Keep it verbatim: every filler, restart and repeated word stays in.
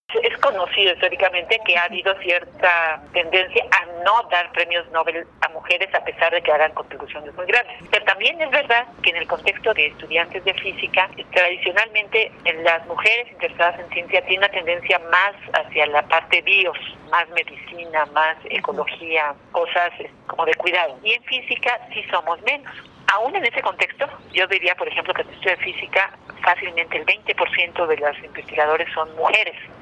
Es conocido históricamente que ha habido cierta tendencia a no dar premios Nobel a mujeres a pesar de que hagan contribuciones muy grandes. Pero también es verdad que en el contexto de estudiantes de física, tradicionalmente las mujeres interesadas en ciencia tienen una tendencia más hacia la parte bios, más medicina, más ecología, cosas como de cuidado. Y en física sí somos menos. Aún en ese contexto, yo diría, por ejemplo, que en el estudio de física fácilmente el veinte por ciento de los investigadores son mujeres.